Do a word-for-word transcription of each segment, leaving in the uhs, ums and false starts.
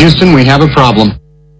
Houston, we have a problem.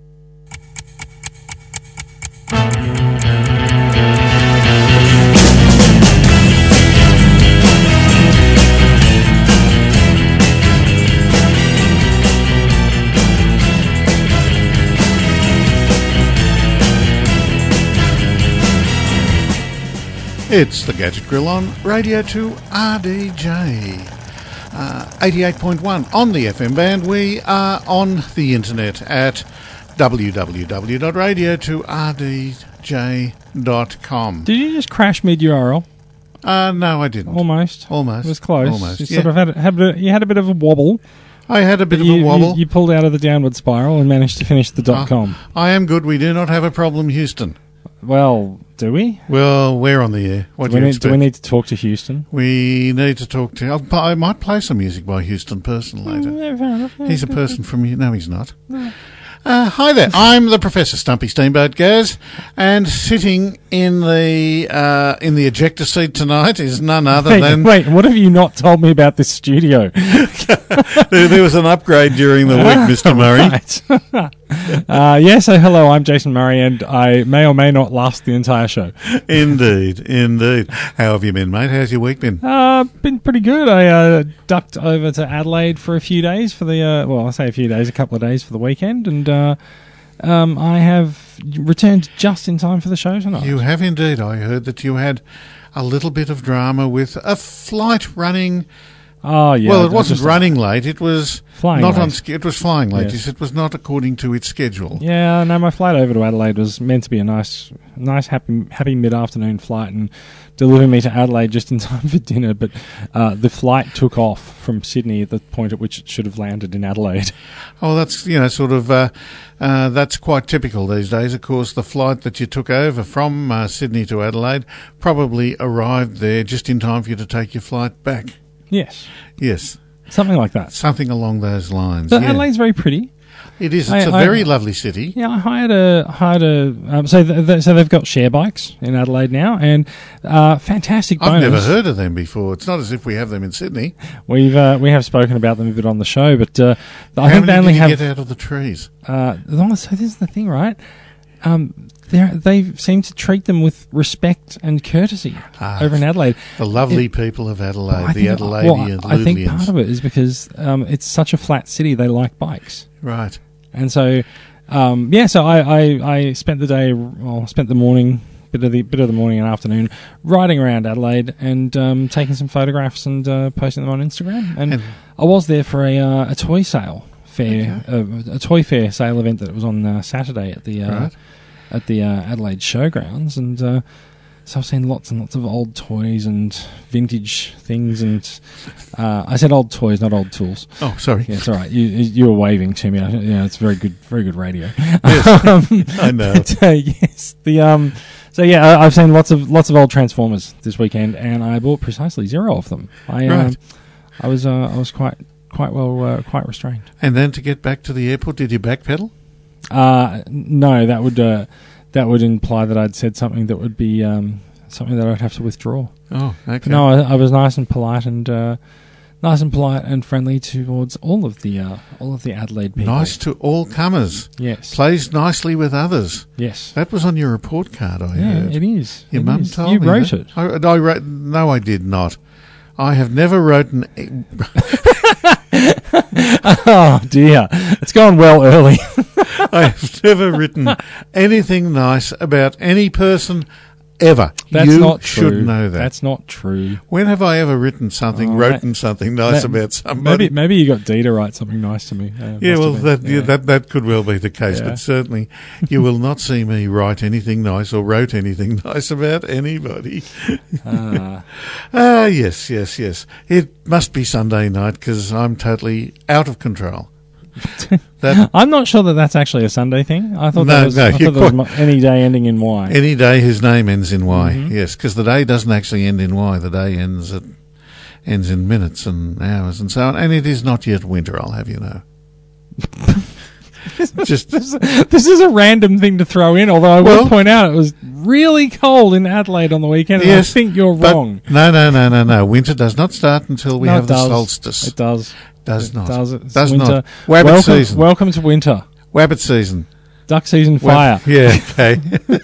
It's the Gadget Grill on Radio two R D J. Uh, eighty-eight point one on the F M band. We are on the internet at w w w dot radio two r d j dot com. Did you just crash mid-U R L? Uh, no, I didn't. Almost. Almost. It was close. Almost. You yeah. sort of had, had a, you had a bit of a wobble. I had a bit of you, a wobble. You, you pulled out of the downward spiral and managed to finish the dot com. Uh, I am good. We do not have a problem, Houston. Well, do we? Well, we're on the air. What do, do we you need, expect? do we need to talk to Houston? We need to talk to... I'll, I might play some music by Houston Person later. Mm, yeah, fair enough. Yeah, he's a good, person good. from... No, he's not. No. Uh, hi there. I'm the Professor Stumpy Steamboat Gaz, and sitting in the uh, in the ejector seat tonight is none other wait, than... Wait, what have you not told me about this studio? there, there was an upgrade during the week, Mister Murray. Right. uh, yeah, so hello, I'm Jason Murray, and I may or may not last the entire show. Indeed, indeed. How have you been, mate? How's your week been? Uh, been pretty good. I uh, ducked over to Adelaide for a few days for the, uh, well, I say a few days, a couple of days for the weekend, and uh, um, I have returned just in time for the show tonight. You have indeed. I heard that you had a little bit of drama with a flight running... Oh, yeah. Well, it wasn't running late. It was flying not late. on. It was flying late. Yes. It was not according to its schedule. Yeah, no, my flight over to Adelaide was meant to be a nice, nice, happy, happy mid-afternoon flight and deliver me to Adelaide just in time for dinner. But uh, the flight took off from Sydney at the point at which it should have landed in Adelaide. Oh, that's you know sort of uh, uh, that's quite typical these days. Of course, the flight that you took over from uh, Sydney to Adelaide probably arrived there just in time for you to take your flight back. Yes. Yes. Something like that. Something along those lines. But yeah. Adelaide's very pretty. It is. I, It's a I, very lovely city. Yeah, I hired a hired a um, so th- th- so they've got share bikes in Adelaide now, and uh, fantastic bonus. I've never heard of them before. It's not as if we have them in Sydney. We've uh, we have spoken about them a bit on the show, but uh, I How think they many only did you have. get out of the trees? Uh, so this is the thing, right? Um, they seem to treat them with respect and courtesy ah, over in Adelaide. The lovely it, people of Adelaide, I the think, Adelaideans. Well, I think part of it is because um, it's such a flat city. They like bikes, right? And so, um, yeah. So I, I, I spent the day, well, spent the morning, bit of the bit of the morning and afternoon riding around Adelaide and um, taking some photographs and uh, posting them on Instagram. And, and I was there for a uh, a toy sale fair, okay. uh, a toy fair sale event that was on uh, Saturday at the. Uh, right. At the uh, Adelaide Showgrounds, and uh, so I've seen lots and lots of old toys and vintage things, and uh, I said old toys, not old tools. Oh, sorry. Yeah, it's all right. You you were waving to me. I, yeah, it's very good, very good radio. Yes, um, I know. But, uh, yes, the um. So yeah, I, I've seen lots of lots of old Transformers this weekend, and I bought precisely zero of them. I right. um, I was uh, I was quite quite well uh, quite restrained. And then to get back to the airport, did you backpedal? Uh, no, that would uh, that would imply that I'd said something that would be um, something that I'd have to withdraw. Oh, okay. But no, I, I was nice and polite and uh, nice and polite and friendly towards all of the uh, all of the Adelaide people. Nice to all comers. Yes. Plays nicely with others. Yes. That was on your report card, I yeah, heard. it is. Your it mum is. told you me. You wrote that. it. I, I wrote. No, I did not. I have never written. Oh dear, it's gone well early. I have never written anything nice about any person ever. That's you not should true. know that. That's not true. When have I ever written something, Oh, written that, something nice that, about somebody? Maybe maybe you got Dee to write something nice to me. Uh, yeah, well, that, yeah. yeah, that that could well be the case, Yeah. but certainly you will not see me write anything nice or wrote anything nice about anybody. Ah, Ah, yes, yes, yes. It must be Sunday night because I'm totally out of control. That I'm not sure that that's actually a Sunday thing. I thought No, that was, no, I thought you're that was quite- mo- any day ending in Y. any day whose name ends in Y, Mhm. yes, because the day doesn't actually end in Y. The day ends at ends in minutes and hours and so on, and it is not yet winter. I'll have you know. Just this, this is a random thing to throw in, although I Well- will point out it was really cold in Adelaide on the weekend, and Yes, I think you're but wrong. No, no, no, no, no. Winter does not start until we No, have it the does. solstice. It does. Does It not. Does it? It's Does winter. not. Wabbit welcome, season. Welcome to winter. Wabbit season. Duck season fire. Wab- yeah, okay.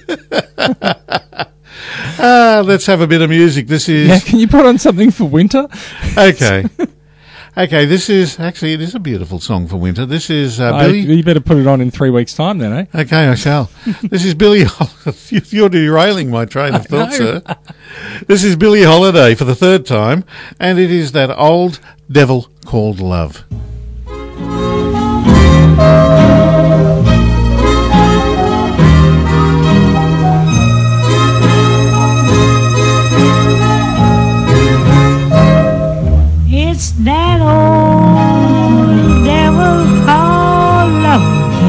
uh, let's have a bit of music. This is... Yeah, can you put on something for winter? Okay. Okay, this is... Actually, it is a beautiful song for winter. This is uh, I, Billy... you better put it on in three weeks' time then, eh? Okay, I shall. This is Billy... Hol- You're derailing my train of thought, sir. This is Billie Holiday for the third time, and it is that old devil called love. It's that old devil called love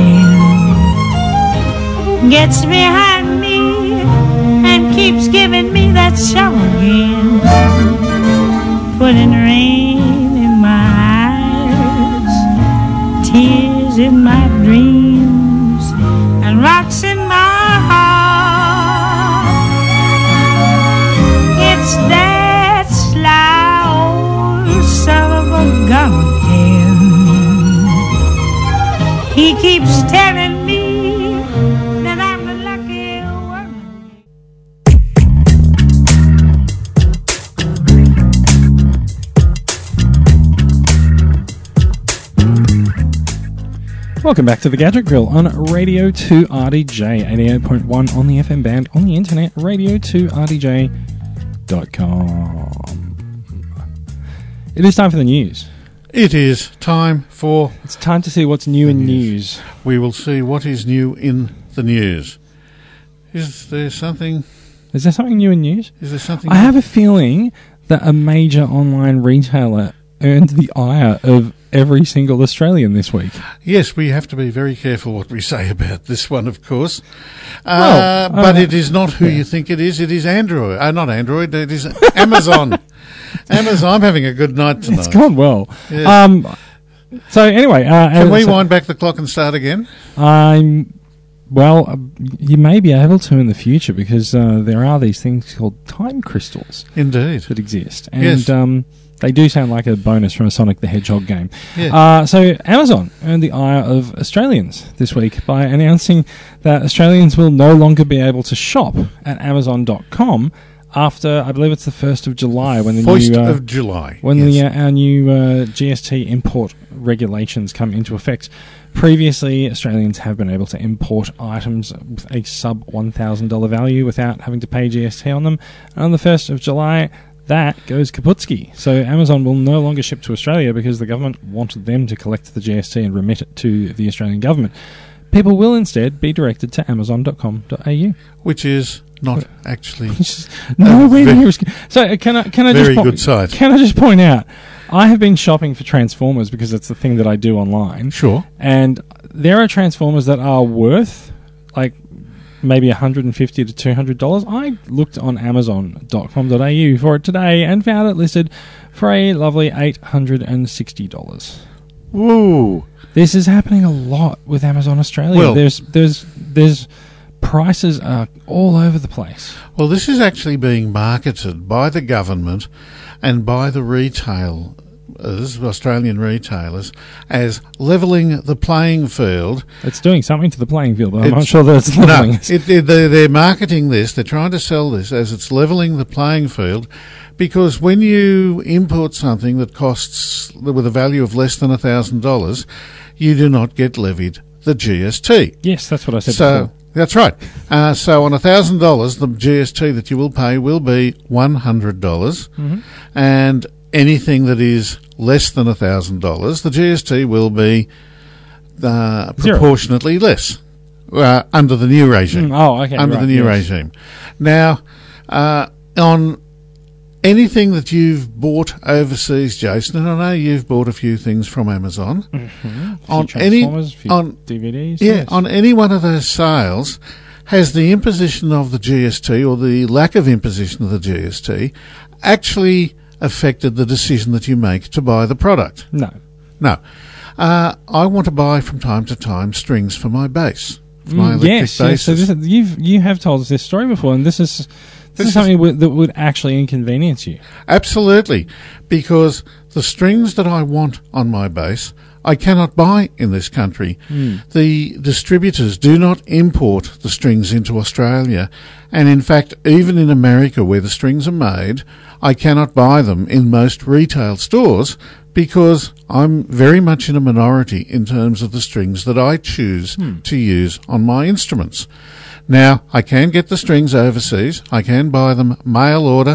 again. Gets behind me and keeps giving me that show again. Putting rain in my eyes, tears in my dreams, and rocks in my heart. It's that sly old son of a gun again. He keeps telling me that I'm the lucky one. Welcome back to the Gadget Grill on Radio two R D J, eighty-eight point one on the F M band, on the internet, radio two R D J dot com. It is time for the news. It is time for... It's time to see what's new in news. We will see what is new in the news. Is there something... Is there something new in news? Is there something... I have a feeling that a major online retailer earned the ire of every single Australian this week. Yes, we have to be very careful what we say about this one, of course. Well, Uh, but uh, it is not who yeah. you think it is. It is Android. Uh, not Android. It is Amazon. Amazon. I'm having a good night tonight. It's gone well. Yes. Um, so anyway, uh, Can we so wind back the clock and start again? I'm well. Uh, you may be able to in the future because uh, there are these things called time crystals Indeed. that exist, and Yes. um, they do sound like a bonus from a Sonic the Hedgehog game. Yeah. Uh, so Amazon earned the ire of Australians this week by announcing that Australians will no longer be able to shop at Amazon dot com after, I believe it's the first of July, when the First new uh, of July. when yes. the uh, our new uh, G S T import regulations come into effect. Previously, Australians have been able to import items with a sub one thousand dollars value without having to pay G S T on them. And on the first of July, that goes kaputski. So Amazon will no longer ship to Australia because the government wanted them to collect the G S T and remit it to the Australian government. People will instead be directed to amazon dot com dot a u. Which is not actually... Nowhere very- near as good. So uh, can I can I Very just po- good site. Can I just point out, I have been shopping for Transformers because it's the thing that I do online. Sure. And there are Transformers that are worth like maybe one hundred fifty to two hundred dollars. I looked on amazon dot com dot a u for it today and found it listed for a lovely eight hundred sixty dollars. Woo. This is happening a lot with Amazon Australia. Well- there's there's there's prices are all over the place. Well, this is actually being marketed by the government and by the retail, uh, Australian retailers, as levelling the playing field. It's doing something to the playing field, but I'm It's- not sure that it's No, leveling it. it, it, they're, they're marketing this, they're trying to sell this as it's levelling the playing field, because when you import something that costs, with a value of less than one thousand dollars, you do not get levied the G S T. Yes, that's what I said So before. that's right. Uh, so on one thousand dollars, the G S T that you will pay will be one hundred dollars, Mm-hmm. and anything that is less than one thousand dollars, the G S T will be uh, Zero. proportionately less uh, under the new regime. Mm, oh, okay. under right, the new yes. regime. Now, uh, on anything that you've bought overseas, Jason, and I know you've bought a few things from Amazon, Mm-hmm. on few any Transformers, few on D V Ds. yeah, yes. on any one of those sales, has the imposition of the G S T or the lack of imposition of the G S T actually affected the decision that you make to buy the product? No. No. Uh, I want to buy from time to time strings for my bass, for my Mm, electric yes, yes. So basses. this, you've you have told us this story before, and this is This is something w- that would actually inconvenience you. Absolutely, because the strings that I want on my bass, I cannot buy in this country. Mm. The distributors do not import the strings into Australia, and in fact, even in America where the strings are made, I cannot buy them in most retail stores because I'm very much in a minority in terms of the strings that I choose mm. to use on my instruments. Now, I can get the strings overseas. I can buy them mail order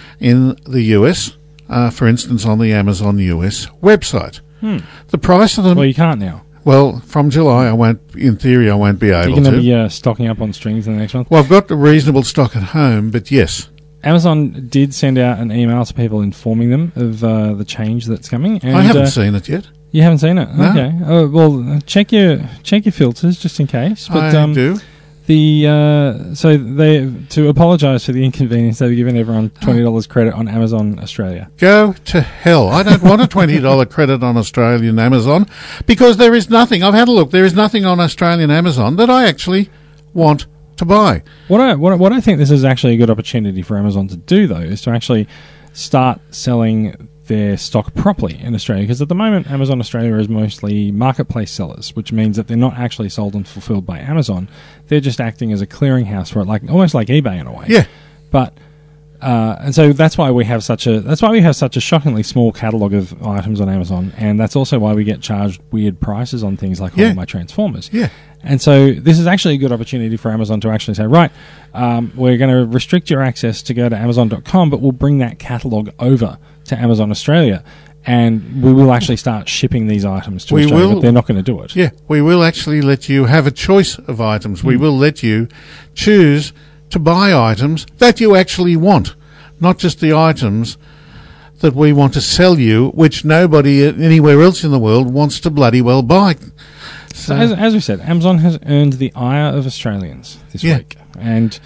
in the U S, uh, for instance, on the Amazon U S website. Hmm. The price of them... Well, you can't now. Well, from July, I won't. In theory, I won't be able to. You're going to be uh, stocking up on strings in the next month? Well, I've got a reasonable stock at home, but yes. Amazon did send out an email to people informing them of uh, the change that's coming. And, I haven't uh, seen it yet. You haven't seen it? No. Okay. Oh, well, check your check your filters just in case. But, I um, do. The uh, so they to apologise for the inconvenience, they've given everyone twenty dollars credit on Amazon Australia. Go to hell! I don't want a twenty dollar credit on Australian Amazon because there is nothing. I've had a look. There is nothing on Australian Amazon that I actually want to buy. What I what I, what I think this is actually a good opportunity for Amazon to do though is to actually start selling their stock properly in Australia, because at the moment Amazon Australia is mostly marketplace sellers, which means that they're not actually sold and fulfilled by Amazon. They're just acting as a clearinghouse for it, like almost like eBay in a way. Yeah. But uh, and so that's why we have such a that's why we have such a shockingly small catalogue of items on Amazon, and that's also why we get charged weird prices on things like yeah. all my Transformers. Yeah. And so this is actually a good opportunity for Amazon to actually say, right, um, we're going to restrict your access to go to Amazon dot com, but we'll bring that catalogue over to Amazon Australia, and we will actually start shipping these items to we Australia, will, but they're not going to do it. Yeah, we will actually let you have a choice of items. Mm. We will let you choose to buy items that you actually want, not just the items that we want to sell you, which nobody anywhere else in the world wants to bloody well buy. So, so as, as we said, Amazon has earned the ire of Australians this yeah. week, and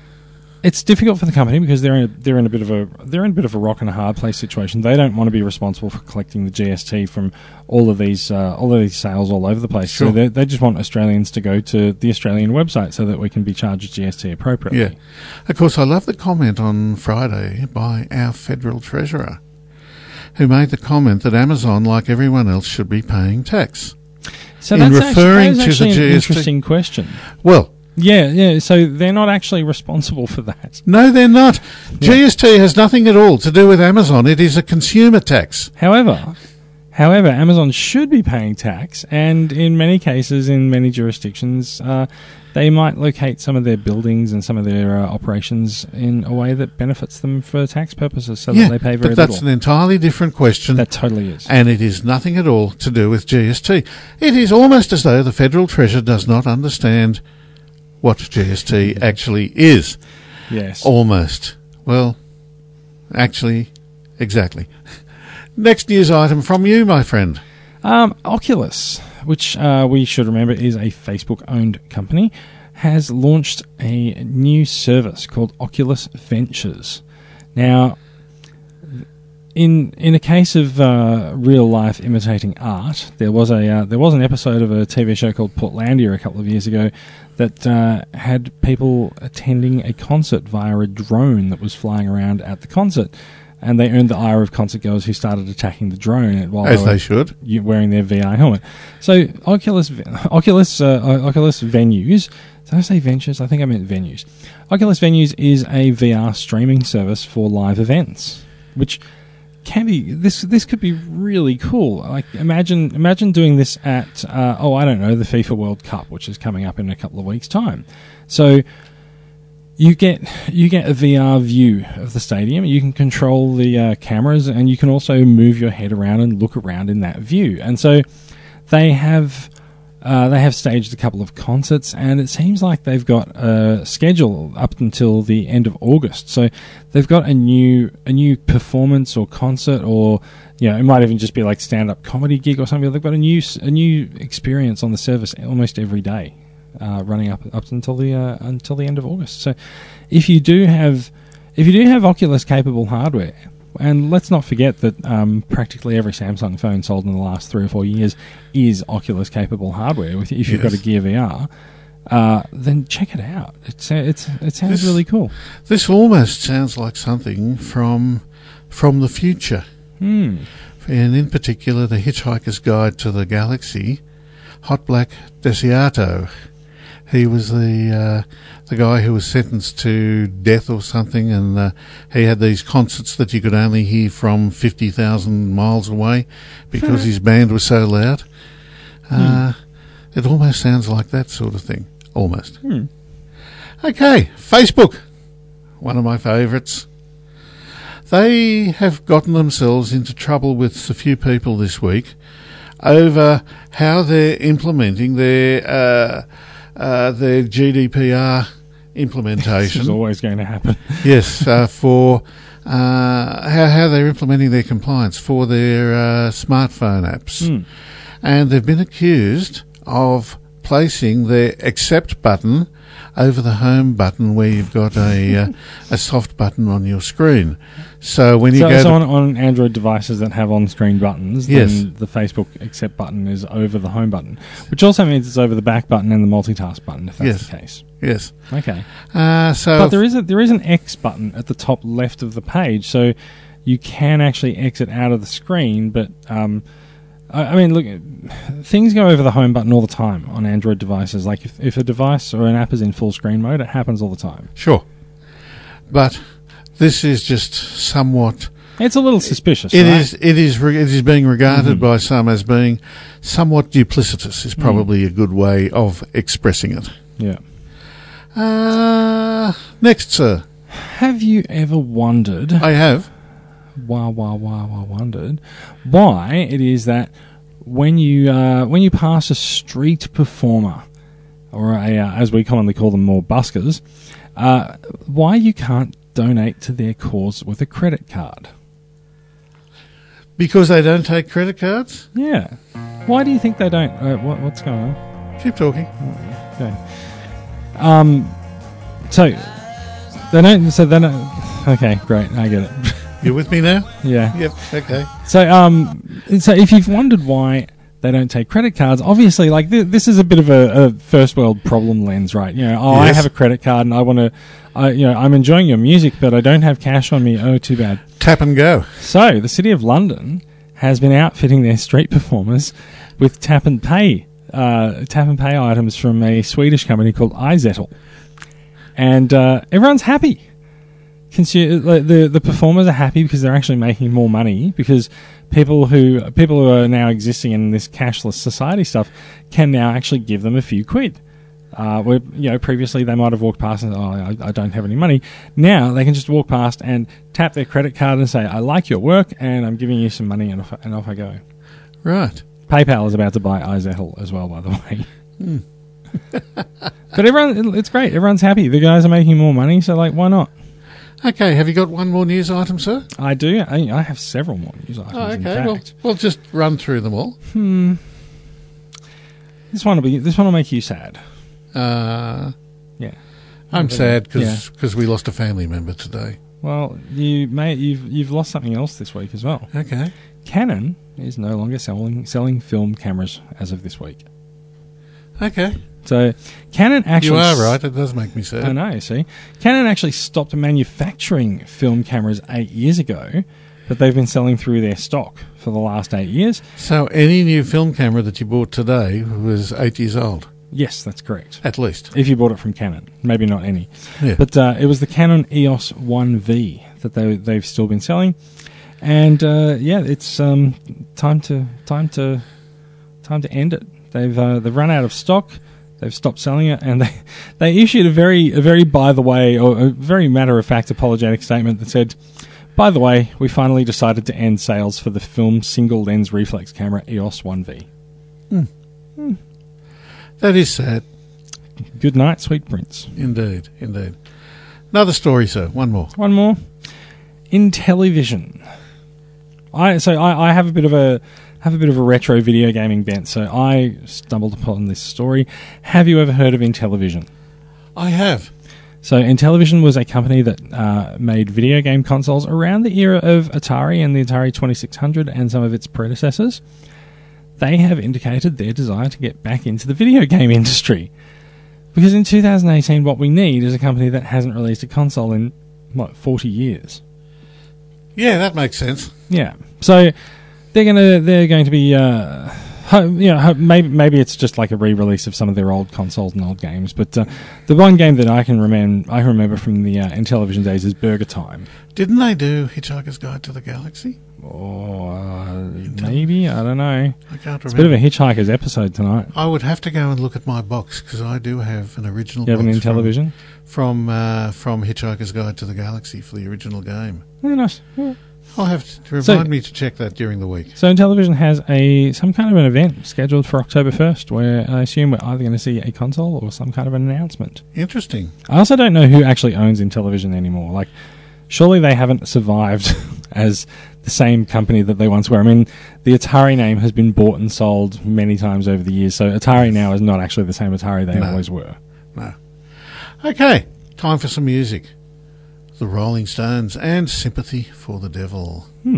it's difficult for the company because they're in a, they're in a bit of a they're in a bit of a rock and a hard place situation. They don't want to be responsible for collecting the G S T from all of these uh, all of these sales all over the place. Sure. So they they just want Australians to go to the Australian website so that we can be charged G S T appropriately. Yeah, of course. I love the comment on Friday by our federal treasurer, who made the comment that Amazon, like everyone else, should be paying tax. So in that's referring actually, that's to the actually G S T. an interesting question. Well. Yeah, yeah. So they're not actually responsible for that. No, they're not. Yeah. G S T has nothing at all to do with Amazon. It is a consumer tax. However, however, Amazon should be paying tax, and in many cases, in many jurisdictions, uh, they might locate some of their buildings and some of their uh, operations in a way that benefits them for tax purposes, so yeah, that they pay very but that's little. an entirely different question. That totally is. And it is nothing at all to do with G S T. It is almost as though the Federal Treasurer does not understand what G S T actually is. Yes. Almost. Well, actually, exactly. Next news item from you, my friend. Um, Oculus, which uh, we should remember is a Facebook-owned company, has launched a new service called Oculus Ventures. Now, in in a case of uh, real life imitating art, there was a uh, there was an episode of a T V show called Portlandia a couple of years ago that uh, had people attending a concert via a drone that was flying around at the concert, and they earned the ire of concert goers who started attacking the drone while as they, were they should wearing their V R helmet. So Oculus Oculus uh, Oculus Venues. Did I say Ventures? I think I meant Venues. Oculus Venues is a V R streaming service for live events, which can be this. This could be really cool. Like imagine, imagine doing this at uh, oh, I don't know, the FIFA World Cup, which is coming up in a couple of weeks' time. So you get you get a V R view of the stadium. You can control the uh, cameras, and you can also move your head around and look around in that view. And so they have. Uh, they have staged a couple of concerts, and it seems like they've got a schedule up until the end of August. So they've got a new a new performance or concert, or you know, it might even just be like stand-up comedy gig or something. They've got a new a new experience on the service almost every day, uh, running up up until the uh, until the end of August. So if you do have if you do have Oculus capable hardware. And let's not forget that um, practically every Samsung phone sold in the last three or four years is Oculus-capable hardware. If you've yes. got a Gear V R, uh, then check it out. It's it's it sounds This- really cool. This almost sounds like something from from the future, Hmm. and in particular, the Hitchhiker's Guide to the Galaxy. Hot Black Desiato. He was the uh, the guy who was sentenced to death or something, and uh, he had these concerts that you could only hear from fifty thousand miles away because his band was so loud. Uh, it almost sounds like that sort of thing. Almost. Hmm. Okay, Facebook. One of my favourites. They have gotten themselves into trouble with a few people this week over how they're implementing their uh, uh, their G D P R This implementation. is always going to happen. Yes, uh, for uh, how how they're implementing their compliance for their uh, smartphone apps, Hmm. and they've been accused of placing their accept button over the home button where you've got a uh, a soft button on your screen. So when you So, go so to on, on Android devices that have on-screen buttons, Yes. then the Facebook accept button is over the home button, which also means it's over the back button and the multitask button, if that's Yes. the case. yes, Okay. uh, so But there is a there is an X button at the top left of the page, so you can actually exit out of the screen. But um, I, I mean, look, things go over the home button all the time on Android devices. Like if, if a device or an app is in full screen mode, it happens all the time. sure, but this is just somewhat. It's a little suspicious. It right? is. It is. Re- it is being regarded Mhm. by some as being somewhat duplicitous. Is probably a good way of expressing it. Yeah. Uh, next, sir, Have you ever wondered? I have. Why, why, why, why wondered why it is that when you uh, when you pass a street performer, or a, uh, as we commonly call them, more buskers, uh, why you can't donate to their cause with a credit card? Because they don't take credit cards. Yeah, why do you think they don't? Uh, what, what's going on? Keep talking. Okay. Um, so they don't. So they don't. Okay, great. I get it. You with me now? Yeah. Yep. Okay. So, um, so if you've wondered why they don't take credit cards, obviously, like th- this is a bit of a, a first world problem lens, right? You know, oh, I Yes. have a credit card and I want to, I, you know, I'm enjoying your music, but I don't have cash on me. Oh, too bad. Tap and go. So, the City of London has been outfitting their street performers with tap and pay, uh, tap and pay items from a Swedish company called iZettle, and uh, everyone's happy. Consu- like, the the performers are happy because they're actually making more money, because people who people who are now existing in this cashless society stuff can now actually give them a few quid. Uh, where, you know, previously they might have walked past and, oh, I, I don't have any money. Now they can just walk past and tap their credit card and say, I like your work and I'm giving you some money, and off, and off I go. Right. PayPal is about to buy iZettle as well, by the way. Hmm. But everyone, it's great. Everyone's happy. The guys are making more money, so like, why not? Okay. Have you got one more news item, sir? I do. I, I have several more news items. Oh, in okay. Well, fact. we'll just run through them all. Hmm. This one will be. This one will make you sad. Uh, Yeah. I'm sad Yeah. because we lost a family member today. Well, you may you've you've lost something else this week as well. Okay. Canon is no longer selling selling film cameras as of this week. Okay. So Canon actually You are s- right. It does make me sad. I know. See, Canon actually stopped manufacturing film cameras eight years ago, but they've been selling through their stock for the last eight years. So any new film camera that you bought today was eight years old, Yes, that's correct. at least. If you bought it from Canon, maybe not any, Yeah. but uh, it was the Canon E O S one V that they they've still been selling, and uh, yeah, it's um, time to time to time to end it. They've uh, they've run out of stock. They've stopped selling it, and they they issued a very a very by the way or a very matter of fact apologetic statement that said, by the way, we finally decided to end sales for the film single lens reflex camera E O S one V. That is sad. Good night, sweet prince. Indeed. Indeed. Another story, sir. One more. One more. Intellivision. I so I, I have a bit of a have a bit of a retro video gaming bent, so I stumbled upon this story. Have you ever heard of Intellivision? I have. So Intellivision was a company that uh, made video game consoles around the era of Atari and the Atari twenty-six hundred and some of its predecessors. They have indicated their desire to get back into the video game industry. Because in two thousand eighteen, what we need is a company that hasn't released a console in, what, forty years. Yeah, that makes sense. Yeah. So they're gonna they're going to be uh, ho- you know ho- maybe maybe it's just like a re-release of some of their old consoles and old games. But uh, the one game that I can remember I can remember from the uh, Intellivision days is Burger Time. Didn't they do Hitchhiker's Guide to the Galaxy? Oh, uh, maybe I don't know. I can't remember. It's a bit of a Hitchhiker's episode tonight. I would have to go and look at my box because I do have an original. You have an box Intellivision from from, uh, from Hitchhiker's Guide to the Galaxy for the original game. Yeah, nice. Yeah. I'll have to remind So- me to check that during the week. So Intellivision has a some kind of an event scheduled for October first, where I assume we're either going to see a console or some kind of an announcement. Interesting. I also don't know who actually owns Intellivision anymore. Like, surely they haven't survived as the same company that they once were. I mean, the Atari name has been bought and sold many times over the years, so Atari now is not actually the same Atari they No. always were. No. Okay, time for some music. The Rolling Stones and Sympathy for the Devil. Hmm.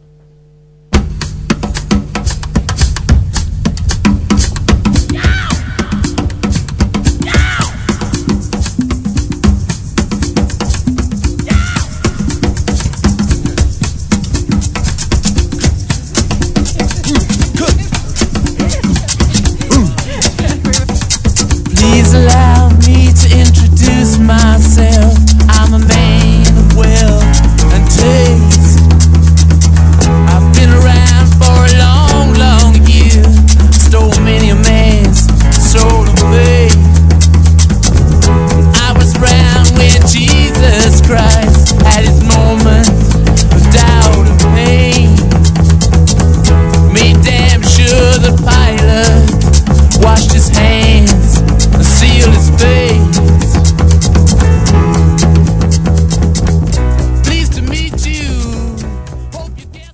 Please allow me to introduce myself. I'm a man of wealth and taste. I've been around for a long, long year. Stole many a man's soul of faith. I was around when Jesus Christ had his moment of doubt and pain. Made damn sure the pilot washed his hands and sealed his face. Pleased to meet you. Hope you guess.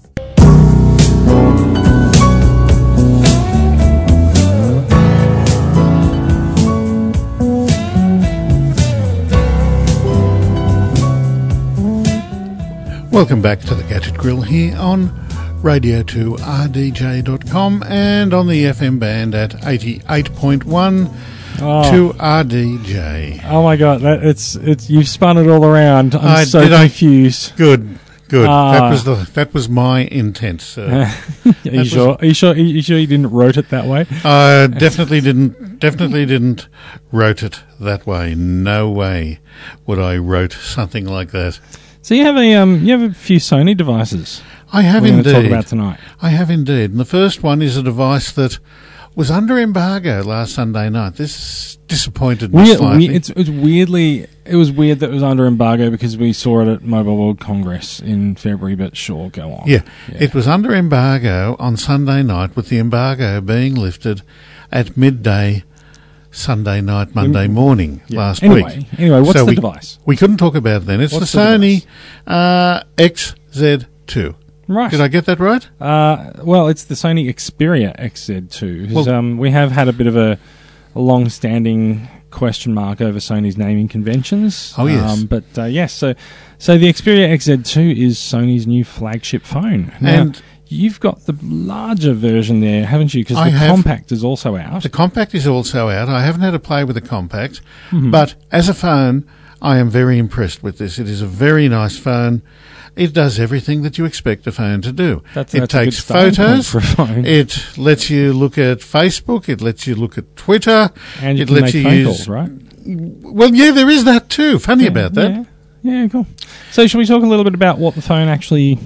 Welcome back to the Gadget Grill here on radio two r d j dot com and on the F M band at eighty-eight point one Oh. to R D J. Oh my god, that it's it's you've spun it all around. I'm I- so did I- confused. Good, good. Ah. that was the that was my intent, sir. Are That you was- sure? Are you sure? Are you sure you didn't wrote it that way? I definitely didn't definitely didn't wrote it that way. No way would I wrote something like that. So you have a um, you have a few Sony devices. I have we're going to indeed. talk about tonight. I have indeed. And the first one is a device that was under embargo last Sunday night. This disappointed me Weird, slightly. we, it's, it's weirdly, it was weird that it was under embargo because we saw it at Mobile World Congress in February. But sure, go on. yeah, it was under embargo on Sunday night, with the embargo being lifted at midday Sunday night, Monday morning Yeah. last Anyway, week. anyway, what's So the we, device? We couldn't talk about it then. It's What's the the Sony uh, X Z two. Right. Did I get that right? Uh, well, it's the Sony Xperia X Z two. Well- um, we have had a bit of a, a long-standing question mark over Sony's naming conventions. Oh, yes. Um, but uh, yes, so so the Xperia X Z two is Sony's new flagship phone. Now, And- you've got the larger version there, haven't you? Because I the have. compact is also out. The compact is also out. I haven't had to play with the compact, Mm-hmm. but as a phone, I am very impressed with this. It is a very nice phone. It does everything that you expect a phone to do. That's- it that's a good takes starting point photos. for a phone. It lets you look at Facebook. It lets you look at Twitter. And you it can lets make you phone use. calls, right? Well, yeah, there is that too. Funny about that. Yeah. Yeah, cool. So, shall we talk a little bit about what the phone actually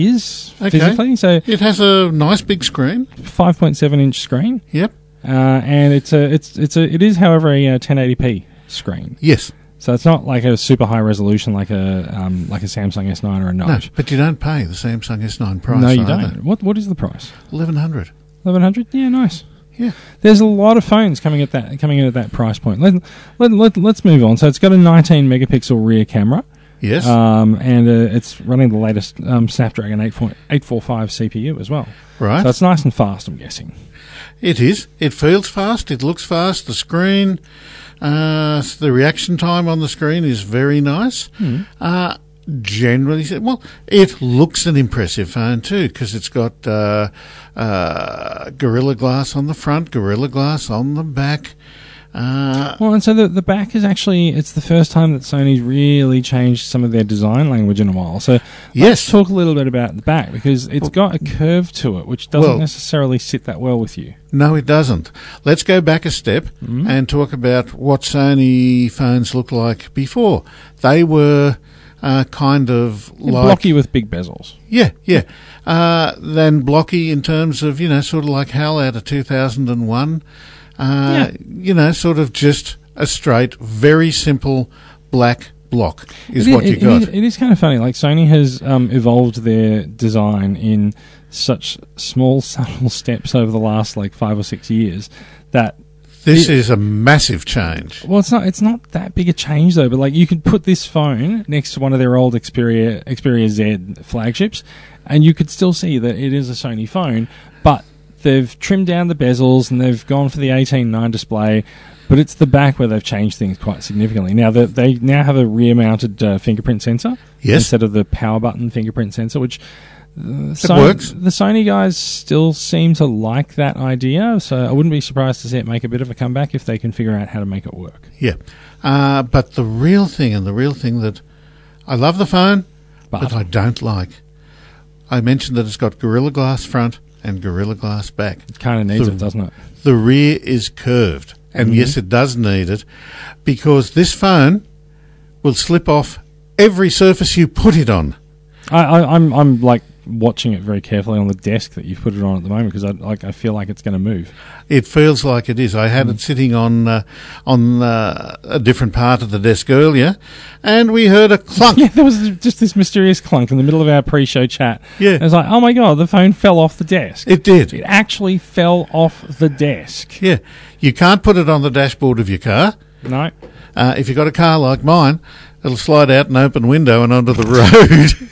is Okay. physically? So, It has a nice big screen. five point seven inch screen. Yep. Uh, and it's a it's it's a it is, however, a uh, ten eighty p screen. Yes. So it's not like a super high resolution like a um, like a Samsung S nine or a No, Note. but you don't pay the Samsung S nine price. No, you either. don't. What what is the price? Eleven hundred. Eleven hundred? Yeah, nice. Yeah. There's a lot of phones coming at that coming in at that price point. Let, let, let, let's move on. So it's got a nineteen megapixel rear camera. Yes. Um, and uh, it's running the latest um, Snapdragon eight forty-five C P U as well. right. So it's nice and fast, I'm guessing. It is. It feels fast. It looks fast. The screen, uh, the reaction time on the screen is very nice. Hmm. Uh, generally, well, it looks an impressive phone too, because it's got uh, uh, Gorilla Glass on the front, Gorilla Glass on the back. Uh, Well, and so the the back is actually, it's the first time that Sony's really changed some of their design language in a while. So Yes. let's talk a little bit about the back, because it's got a curve to it, which doesn't Well- necessarily sit that well with you. no, it doesn't. Let's go back a step Mm-hmm. and talk about what Sony phones looked like before. They were uh, kind of They're like... blocky with big bezels. Yeah, yeah. Uh, then blocky in terms of, you know, sort of like HAL out of two thousand one. Uh, Yeah. You know, sort of just a straight, very simple black block is It- what you it- got. It is, it is kind of funny. Like, Sony has um, evolved their design in such small, subtle steps over the last like five or six years that. This the- is a massive change. Well, it's not. It's not that big a change though. But like, you could put this phone next to one of their old Xperia Xperia Z flagships, and you could still see that it is a Sony phone. But they've trimmed down the bezels and they've gone for the eighteen nine display. But it's the back where they've changed things quite significantly. Now that they now have a rear-mounted uh, fingerprint sensor Yes. instead of the power button fingerprint sensor, which. Uh, It Sony- works. The Sony guys still seem to like that idea, so I wouldn't be surprised to see it make a bit of a comeback if they can figure out how to make it work. Yeah. Uh, but the real thing, and the real thing that I love the phone, But, but I don't like, I mentioned that it's got Gorilla Glass front and Gorilla Glass back. it kind of needs the- it, doesn't it? The rear is curved. And Mhm. yes, it does need it, because this phone will slip off every surface you put it on. I, I, I'm I'm like watching it very carefully on the desk that you've put it on at the moment, because I like I feel like it's going to move. It feels like it is. I had it sitting on uh, on uh, a different part of the desk earlier, and we heard a clunk. Yeah, there was just this mysterious clunk in the middle of our pre-show chat. Yeah. And it's like, oh my god, the phone fell off the desk. It did. It actually fell off the desk. Yeah. You can't put it on the dashboard of your car. No. Uh, if you've got a car like mine, it'll slide out an open window and onto the road.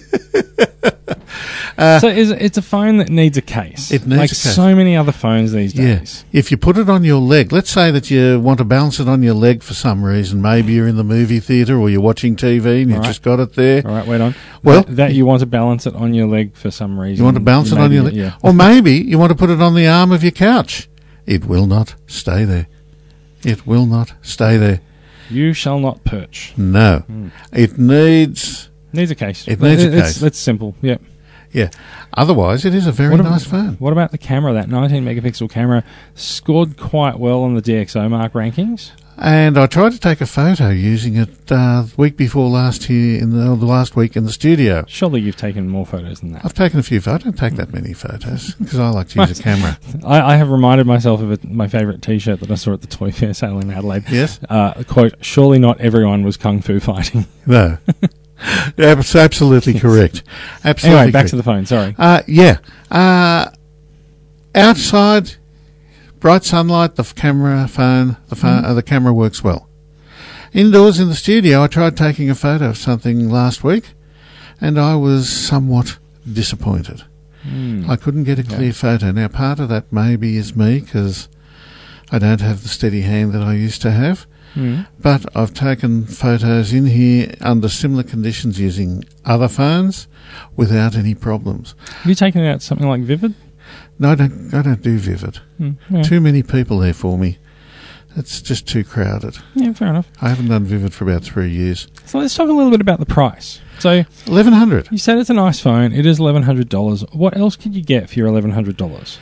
so it's, it's a phone that needs a case. It needs like a case. so many other phones these Yeah. days. If you put it on your leg, let's say that you want to balance it on your leg for some reason. Maybe you're in the movie theatre or you're watching T V and you've All right. just got it there. All right, wait on. Well- that, that you want to balance it on your leg for some reason. You want to balance it on Maybe, your leg. Yeah. Or maybe you want to put it on the arm of your couch. It will not stay there. It will not stay there. You shall not perch. No. It needs... Needs a case. It needs a It's- case. That's simple. Yeah. Yeah. Otherwise, it is a very What ab- nice phone. What about the camera? That nineteen megapixel camera scored quite well on the D X O Mark rankings. And I tried to take a photo using it uh, the week before last here, in the, the last week in the studio. Surely you've taken more photos than that. I've taken a few photos. I don't take that many photos because I like to use a camera. I, I have reminded myself of it, my favourite T-shirt that I saw at the Toy Fair sale in Adelaide. Yes? Uh, quote, surely not everyone was kung fu fighting. No. That's absolutely correct. Absolutely Anyway, back correct. to the phone, sorry. Uh, yeah. Uh, outside, bright sunlight, the f- camera, phone, the phone, uh, the camera works well. Indoors in the studio, I tried taking a photo of something last week, and I was somewhat disappointed. Hmm. I couldn't get a clear photo. Now, part of that maybe is me, because I don't have the steady hand that I used to have. Hmm. But I've taken photos in here under similar conditions using other phones without any problems. Have you taken out something like Vivid? No, I don't, I don't do Vivid. Hmm. Yeah. Too many people there for me. It's just too crowded. yeah, fair enough. I haven't done Vivid for about three years. So let's talk a little bit about the price. So eleven hundred. you said it's a nice phone. It is eleven hundred dollars. What else could you get for your eleven hundred dollars?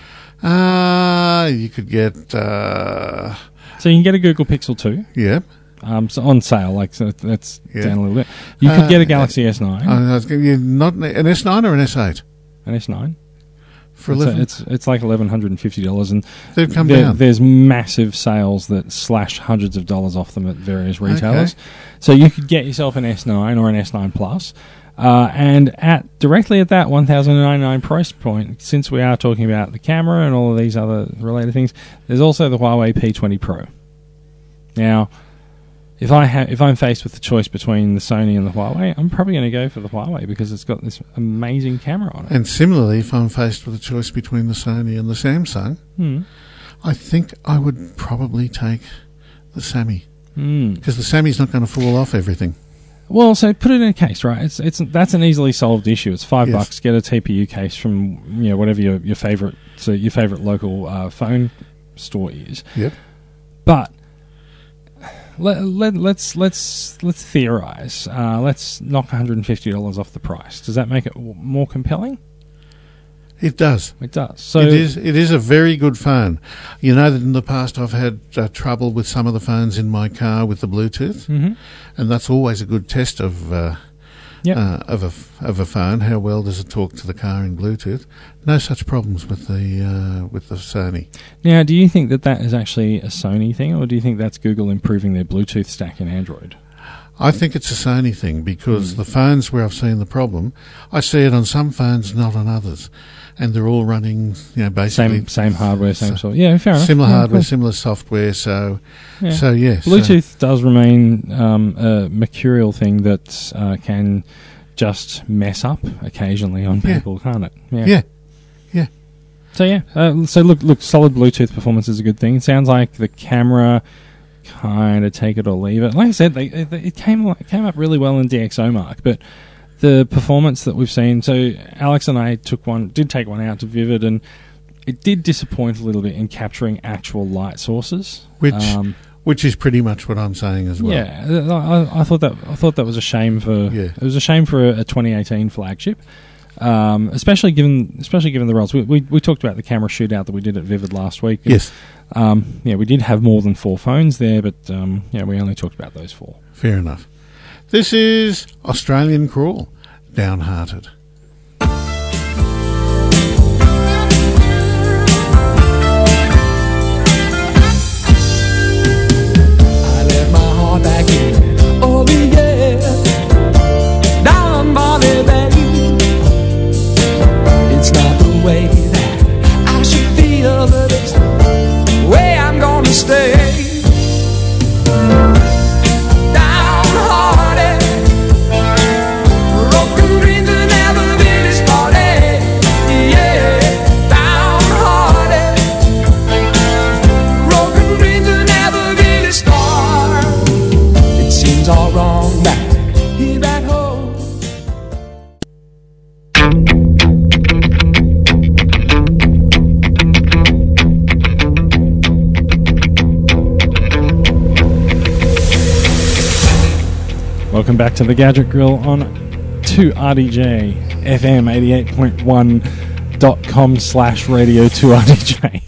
Uh, you could get, uh, So you can get a Google Pixel two. yeah. Um, so on sale, like so that's Yeah. down a little bit. You could Uh, get a Galaxy S nine, I was gonna- you not an S nine or an S eight? an S nine. For It's, eleven, it's it's like eleven hundred and fifty dollars, and they've come there, down. there's massive sales that slash hundreds of dollars off them at various retailers. Okay. So you could get yourself an S nine or an S nine Plus, uh, and at directly at that one thousand ninety-nine price point. Since we are talking about the camera and all of these other related things, there's also the Huawei P twenty Pro. Now, if I ha- if I'm faced with the choice between the Sony and the Huawei, I'm probably going to go for the Huawei because it's got this amazing camera on it. And similarly, if I'm faced with a choice between the Sony and the Samsung, Hmm. I think I would probably take the Sammy, Hmm. because the Sammy's not going to fall off everything. Well, so put it in a case, right? It's it's that's an easily solved issue. It's five Yes. bucks. Get a T P U case from you know whatever your your favorite so your favorite local uh, phone store is. Yep. But let, let, let's let's let's theorize. Uh, let's knock one hundred fifty dollars off the price. Does that make it w- more compelling? It does. It does. So it is. It is a very good phone. You know that in the past I've had uh, trouble with some of the phones in my car with the Bluetooth, mm-hmm. and that's always a good test of uh, yep. uh, of a f- of a phone. How well does it talk to the car in Bluetooth? No such problems with the uh, with the Sony. Now, do you think that that is actually a Sony thing, or do you think that's Google improving their Bluetooth stack in Android? I think it's a Sony thing because mm. the phones where I've seen the problem, I see it on some phones, not on others. And they're all running, you know, basically same same hardware, same sort. Yeah, fair enough. Similar yeah, hardware, cool. similar software. So, yeah. so yes, Bluetooth so. does remain um, a mercurial thing that uh, can just mess up occasionally on yeah. people, can't it? Yeah, yeah. yeah. So yeah, uh, so look, look, solid Bluetooth performance is a good thing. It sounds like the camera kind of take it or leave it. Like I said, they, they, it came it came up really well in D X O Mark, but the performance that we've seen, so Alex and I took one, did take one out to Vivid, and it did disappoint a little bit in capturing actual light sources, which um, which is pretty much what I'm saying as well. Yeah, I, I thought that I thought that was a shame for yeah. it was a shame for a, a twenty eighteen flagship, um, especially given especially given the roles. We, we we talked about the camera shootout that we did at Vivid last week. And, yes, um, yeah, we did have more than four phones there, but um, yeah, we only talked about those four. Fair enough. This is Australian Crawl, Downhearted. I let my heart back in. Oh yeah, down Bobby Bay. It's not the way that I should feel, but it's the way I'm gonna stay. All wrong back here at home. Welcome back to the Gadget Grill on two R D J F M eighty-eight point one dot com slash radio two R D J.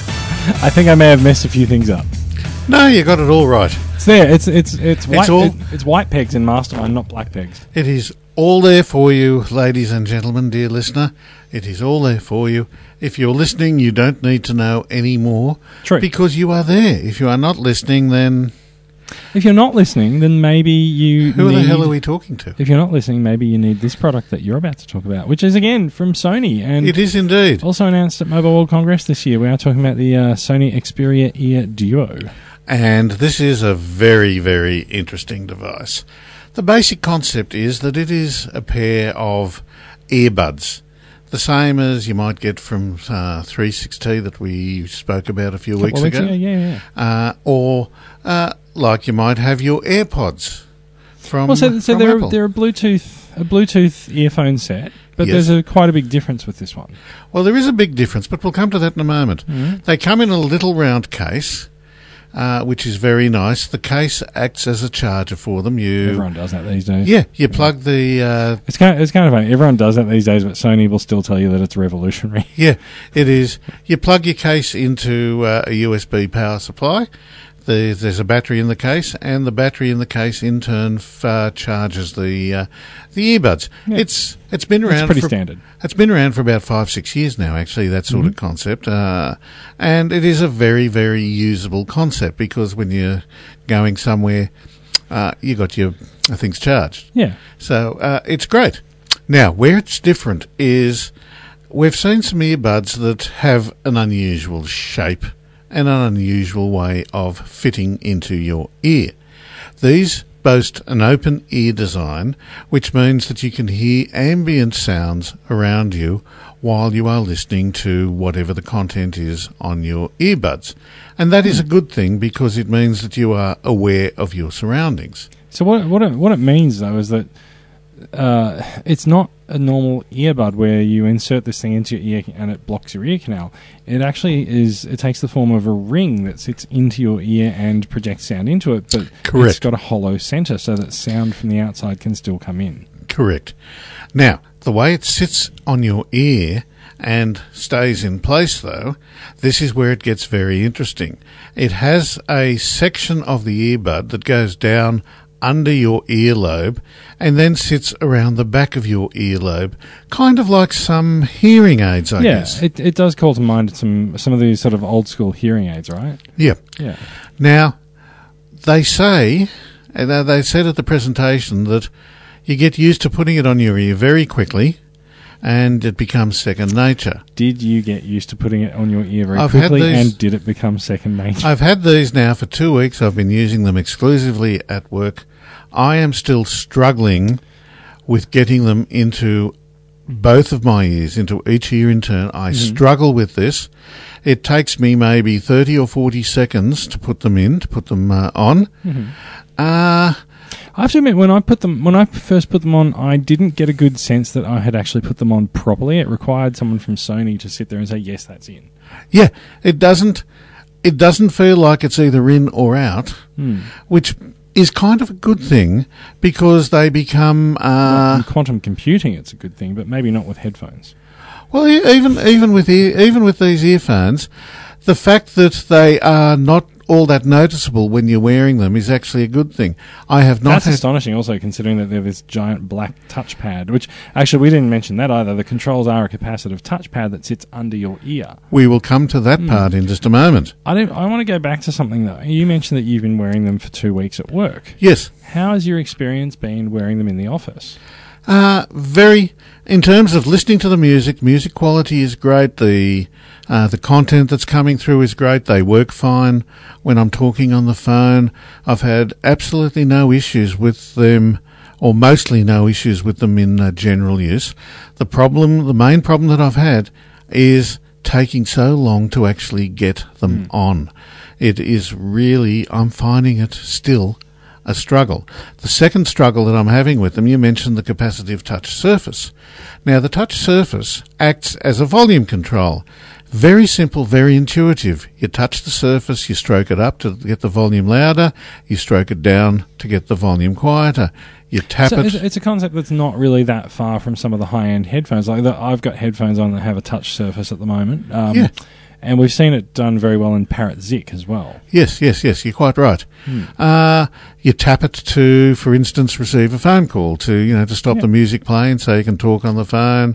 I think I may have messed a few things up. No, you got it all right. It's there. It's it's it's white. It's, all, it, it's white pegs in Mastermind, not black pegs. It is all there for you, ladies and gentlemen, dear listener. It is all there for you. If you're listening, you don't need to know any more. True. Because you are there. If you are not listening, then... If you're not listening, then maybe you Who need, the hell are we talking to? If you're not listening, maybe you need this product that you're about to talk about, which is, again, from Sony. And it is indeed. Also announced at Mobile World Congress this year. We are talking about the uh, Sony Xperia Ear Duo. And this is a very, very interesting device. The basic concept is that it is a pair of earbuds, the same as you might get from uh, three sixty that we spoke about a few Couple weeks, of weeks ago. ago. Yeah, yeah. Uh, or uh, like you might have your AirPods from, well, so, so from they're, Apple. they're a Bluetooth a Bluetooth earphone set, but Yes. there's a quite a big difference with this one. Well, there is a big difference, but we'll come to that in a moment. Mm-hmm. They come in a little round case, uh, which is very nice. The case acts as a charger for them. You, Everyone does that these days. yeah, you plug the. Uh, It's kind of, it's kind of funny. Everyone does that these days, but Sony will still tell you that it's revolutionary. yeah, it is. You plug your case into uh, a U S B power supply. The, there's a battery in the case, and the battery in the case in turn f- uh, charges the uh, the earbuds. Yeah. It's it's been around. It's pretty for, standard. It's been around for about five six years now. Actually, that sort Mm-hmm. of concept, uh, and it is a very very usable concept because when you're going somewhere, uh, you got your things charged. Yeah. So uh, it's great. Now, where it's different is we've seen some earbuds that have an unusual shape and an unusual way of fitting into your ear. These boast an open ear design, which means that you can hear ambient sounds around you while you are listening to whatever the content is on your earbuds. And that is a good thing because it means that you are aware of your surroundings. So what what it, what it means though is that uh, it's not a normal earbud where you insert this thing into your ear and it blocks your ear canal. It actually is. It takes the form of a ring that sits into your ear and projects sound into it, but Correct. It's got a hollow centre so that sound from the outside can still come in. Correct. Now, the way it sits on your ear and stays in place, though, this is where it gets very interesting. It has a section of the earbud that goes down under your earlobe and then sits around the back of your earlobe, kind of like some hearing aids, I yeah, guess. it it does call to mind some some of these sort of old school hearing aids, right? Yeah. Yeah. Now, they say, and they said at the presentation that you get used to putting it on your ear very quickly, and it becomes second nature. Did you get used to putting it on your ear very I've had quickly, these- and did it become second nature? I've had these now for two weeks. I've been using them exclusively at work. I am still struggling with getting them into both of my ears, into each ear in turn. I Mm-hmm. struggle with this. It takes me maybe thirty or forty seconds to put them in, to put them uh, on. Mm-hmm. Uh, I have to admit, when I put them, when I first put them on, I didn't get a good sense that I had actually put them on properly. It required someone from Sony to sit there and say, "Yes, that's in." yeah, it doesn't, it doesn't feel like it's either in or out, Hmm. which is kind of a good thing because they become... Uh, In quantum computing, it's a good thing, but maybe not with headphones. Well, e- even even with ear, even with these earphones, the fact that they are not all that noticeable when you're wearing them is actually a good thing. I have not That's had, astonishing, also considering that they're this giant black touchpad. Which actually, we didn't mention that either. The controls are a capacitive touchpad that sits under your ear. We will come to that part in just a moment. I don't. I want to go back to something though. You mentioned that you've been wearing them for two weeks at work. Yes, How has your experience been wearing them in the office? uh, very. In terms of listening to the music, music quality is great. The uh, the content that's coming through is great. They work fine when I'm talking on the phone. I've had absolutely no issues with them, or mostly no issues with them in uh, general use. The problem, the main problem that I've had is taking so long to actually get them on. It is really, I'm finding it still a struggle. The second struggle that I'm having with them, you mentioned the capacitive touch surface. Now, the touch surface acts as a volume control. Very simple, very intuitive. You touch the surface, you stroke it up to get the volume louder, you stroke it down to get the volume quieter. You tap So it. it's, it's a concept that's not really that far from some of the high-end headphones. Like the, I've got headphones on that have a touch surface at the moment. Um, Yeah. And we've seen it done very well in Parrot Zik as well. Yes, yes, yes, you're quite right. Hmm. Uh, you tap it to, for instance, receive a phone call, to, you know, to stop Yeah. the music playing so you can talk on the phone.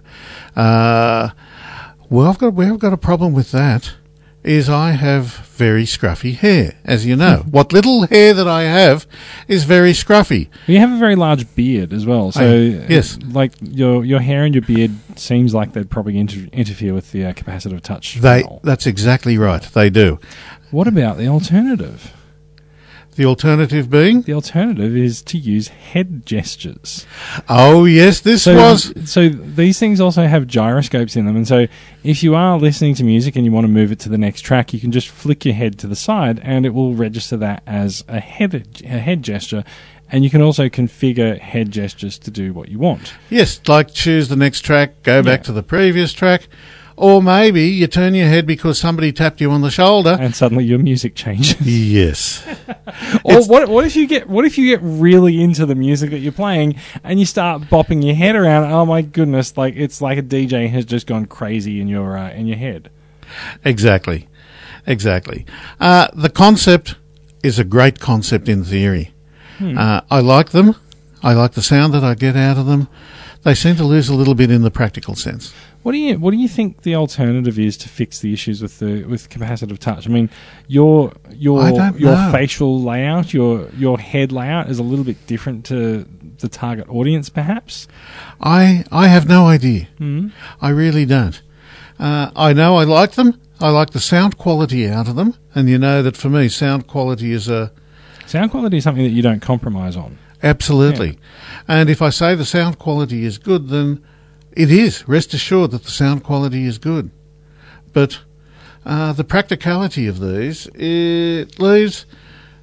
Uh, well, I've got, where I've got a problem with that is I have very scruffy hair, as you know. What little hair that I have is very scruffy. You have a very large beard as well. So, I- yes. uh, like your your hair and your beard seems like they'd probably inter- interfere with the uh, capacitive touch. They, panel. that's exactly right, they do. What about the alternative? The alternative being? The alternative is to use head gestures. Oh, yes, this So, was... so these things also have gyroscopes in them, and so if you are listening to music and you want to move it to the next track, you can just flick your head to the side, and it will register that as a head a head gesture. And you can also configure head gestures to do what you want. Yes, like choose the next track, go back Yeah. to the previous track, or maybe you turn your head because somebody tapped you on the shoulder. And suddenly your music changes. Yes. Or It's- what? What if you get? What if you get really into the music that you're playing and you start bopping your head around? Oh my goodness! Like it's like a D J has just gone crazy in your uh, in your head. Exactly. Exactly. Uh, the concept is a great concept in theory. Hmm. Uh, I like them. I like the sound that I get out of them. They seem to lose a little bit in the practical sense. What do you What do you think the alternative is to fix the issues with the with capacitive touch? I mean, your your I don't your know. facial layout, your your head layout is a little bit different to the target audience, perhaps. I I have no idea. Mm. I really don't. Uh, I know I like them. I like the sound quality out of them. And you know that for me, sound quality is a... Sound quality is something that you don't compromise on. Absolutely. And if I say the sound quality is good, then it is. Rest assured that the sound quality is good. But uh, the practicality of these, it leaves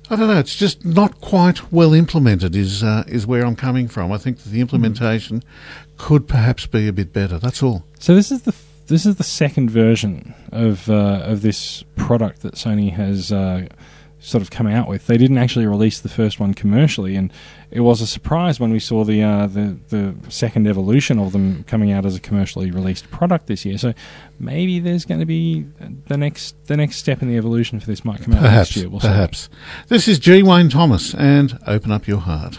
I don't know. It's just not quite well implemented. Is uh, is where I'm coming from. I think that the implementation mm. could perhaps be a bit better. That's all. So this is the f- this is the second version of uh, of this product that Sony has uh, sort of come out with. They didn't actually release the first one commercially, and it was a surprise when we saw the uh, the the second evolution of them coming out as a commercially released product this year. So maybe there's going to be the next the next step in the evolution for this might come out perhaps, next year. We'll perhaps. see. This is G. Wayne Thomas and Open Up Your Heart.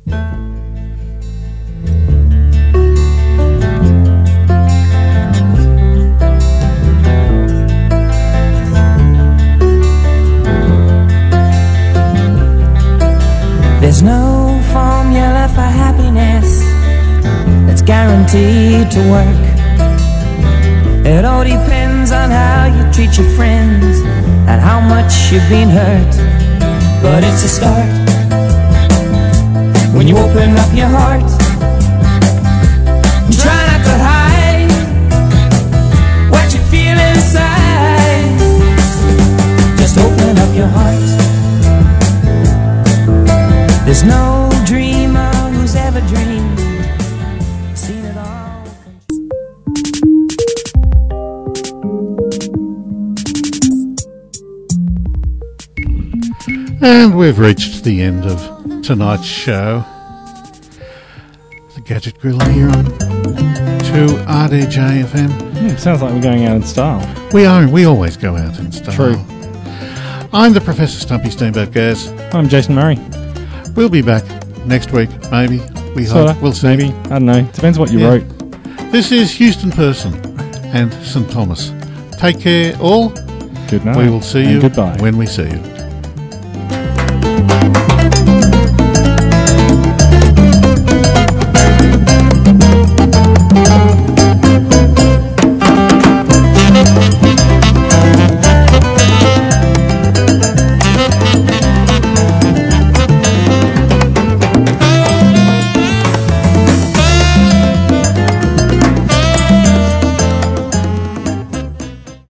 There's no formula for happiness that's guaranteed to work. It all depends on how you treat your friends and how much you've been hurt. But it's a start when you open up your heart and try not to hide what you feel inside. Just open up your heart. There's no dreamer who's ever dreamed, seen it all. And we've reached the end of tonight's show. The Gadget Grill here on two R D J F M. Yeah, it sounds like we're going out in style. We are. We always go out in style. True. I'm the Professor Stumpy Steamboat Gaz. I'm Jason Murray. We'll be back next week, maybe. We Sorta, hope. We'll see. Maybe. I don't know. Depends what you Yeah. wrote. This is Houston Person and Saint Thomas. Take care, all. Good night. We will see and you goodbye. when we see you.